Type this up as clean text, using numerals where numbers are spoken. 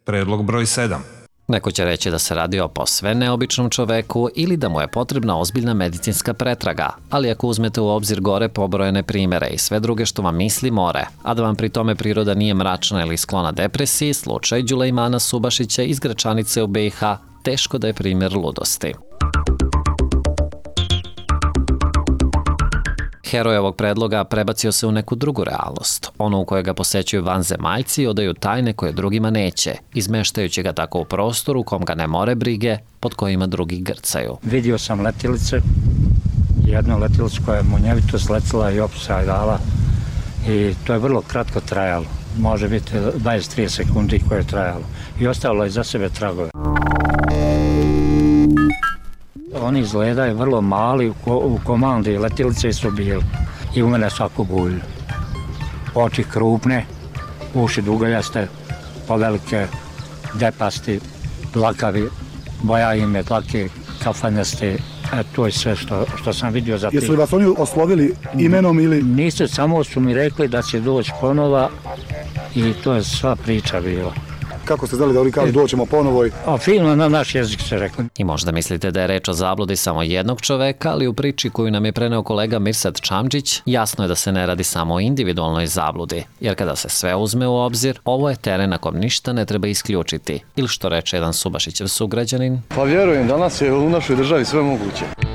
Predlog broj 7. Neko će reći da se radi o posve neobičnom čoveku ili da mu je potrebna ozbiljna medicinska pretraga, ali ako uzmete u obzir gore pobrojene primere i sve druge što vam misli more, a da vam pri tome priroda nije mračna ili sklona depresiji, slučaj Đulejmana Subašića iz Gračanice u BiH teško da je primjer ludosti. Heroj ovog predloga prebacio se u neku drugu realnost, onu u kojoj ga posećuju vanzemaljci i odaju tajne koje drugima neće, izmeštajući ga tako u prostor u kom ga ne more brige, pod kojima drugi grcaju. Vidio sam letilice, jednu letilicu koja je munjevito sletila i opsa je dala i to je vrlo kratko trajalo, može biti 23 sekundi koje je trajalo i ostavilo je za sebe tragove. Oni izgledaju vrlo mali, u komandi letilice su bili i u mene svaku bulju. Oči krupne, uši dugoljaste, povelike, depasti, dlakavi, boja im je dlake, kafanjaste, to je sve što sam vidio za tih. Jesu li vas oni oslovili imenom ili? Nisu, samo su mi rekli da će doći ponova i to je sva priča bila. Kako ste znali da oni kažu doćemo ponovo? Fino na naš jezik se rekli. I možda mislite da je reč o zabludi samo jednog čoveka, ali u priči koju nam je preneo kolega Mirsad Čamđić, jasno je da se ne radi samo o individualnoj zabludi, jer kada se sve uzme u obzir, ovo je teren na kom ništa ne treba isključiti, ili što reče jedan Subašićev sugrađanin. Pa vjerujem, danas je u našoj državi sve moguće.